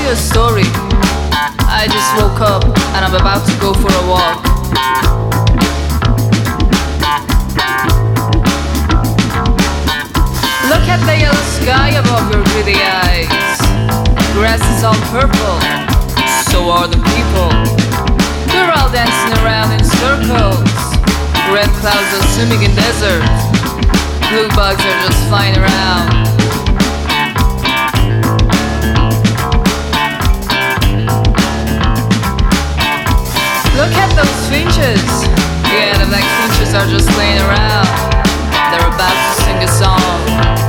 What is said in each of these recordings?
you a story. I just woke up and I'm about to go for a walk. Look at the yellow sky above your greedy eyes. Grass is all purple, so are the people. We're all dancing around in circles. Red clouds are swimming in deserts. Blue bugs are just flying around. Look at those finches. Yeah, the black finches are just laying around. They're about to sing a song.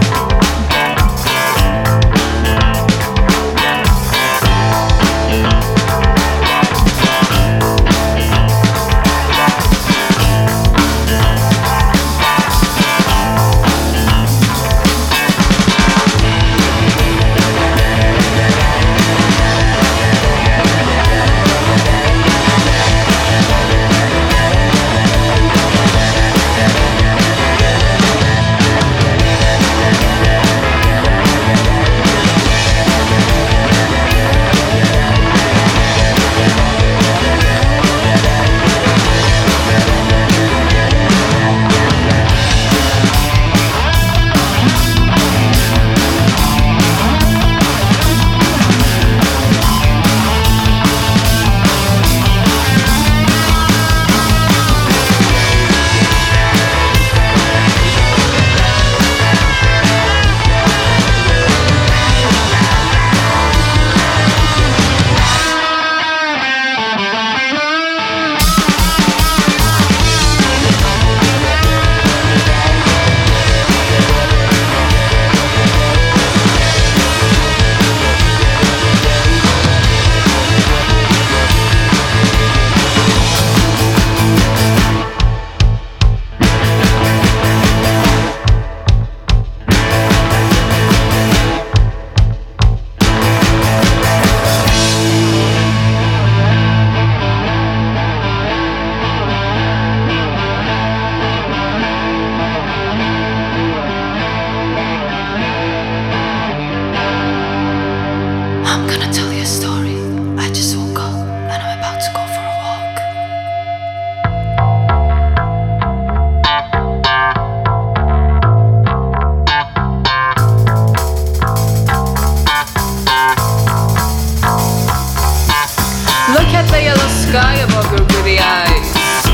Look at the yellow sky above your greedy eyes.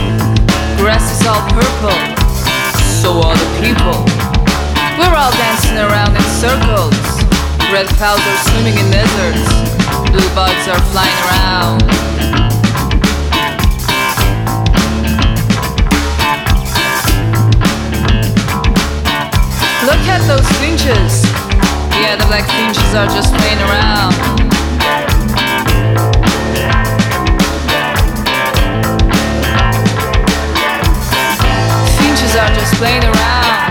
Grass is all purple, so are the people. We're all dancing around in circles. Red clouds are swimming in deserts. Blue bugs are flying around. Look at those finches. Yeah, the black finches are just playing around. Are just playing around.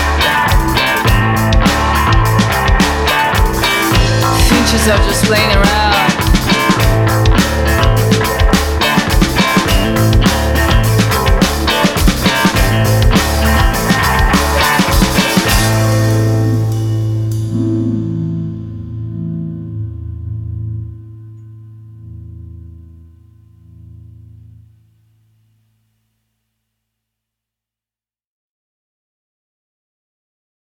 Finches are just playing around.